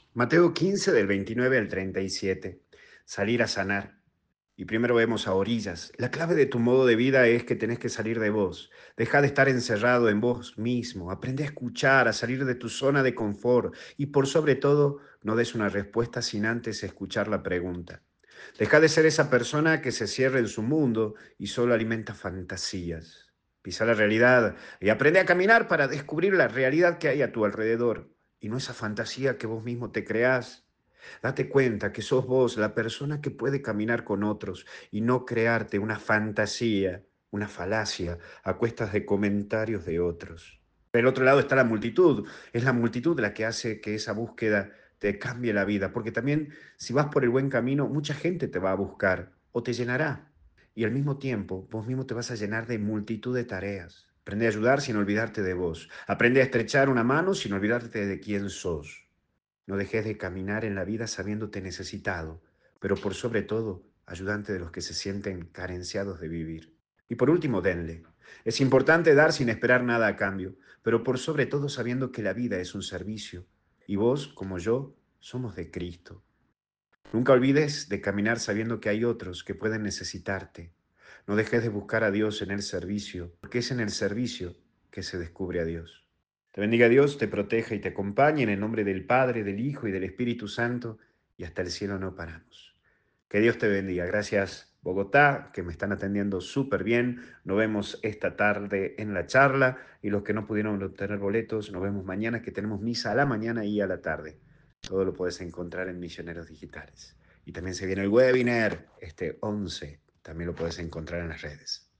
Mateo 15 del 29 al 37. Salir a sanar. Y primero vemos a orillas. La clave de tu modo de vida es que tenés que salir de vos. Deja de estar encerrado en vos mismo. Aprende a escuchar, a salir de tu zona de confort. Y por sobre todo, no des una respuesta sin antes escuchar la pregunta. Deja de ser esa persona que se cierra en su mundo y solo alimenta fantasías. Pisa la realidad y aprende a caminar para descubrir la realidad que hay a tu alrededor y no esa fantasía que vos mismo te creás. Date cuenta que sos vos la persona que puede caminar con otros y no crearte una fantasía, una falacia a cuestas de comentarios de otros. Del otro lado está la multitud. Es la multitud la que hace que esa búsqueda te cambie la vida, porque también si vas por el buen camino, mucha gente te va a buscar o te llenará. Y al mismo tiempo, vos mismo te vas a llenar de multitud de tareas. Aprende a ayudar sin olvidarte de vos. Aprende a estrechar una mano sin olvidarte de quién sos. No dejes de caminar en la vida sabiéndote necesitado, pero por sobre todo, ayudante de los que se sienten carenciados de vivir. Y por último, denle. Es importante dar sin esperar nada a cambio, pero por sobre todo sabiendo que la vida es un servicio y vos, como yo, somos de Cristo. Nunca olvides de caminar sabiendo que hay otros que pueden necesitarte. No dejes de buscar a Dios en el servicio, porque es en el servicio que se descubre a Dios. Te bendiga Dios, te proteja y te acompañe en el nombre del Padre, del Hijo y del Espíritu Santo, y hasta el cielo no paramos. Que Dios te bendiga. Gracias, Bogotá, que me están atendiendo súper bien. Nos vemos esta tarde en la charla y los que no pudieron obtener boletos, nos vemos mañana que tenemos misa a la mañana y a la tarde. Todo lo puedes encontrar en Misioneros Digitales. Y también se viene el webinar, este 11, también lo puedes encontrar en las redes.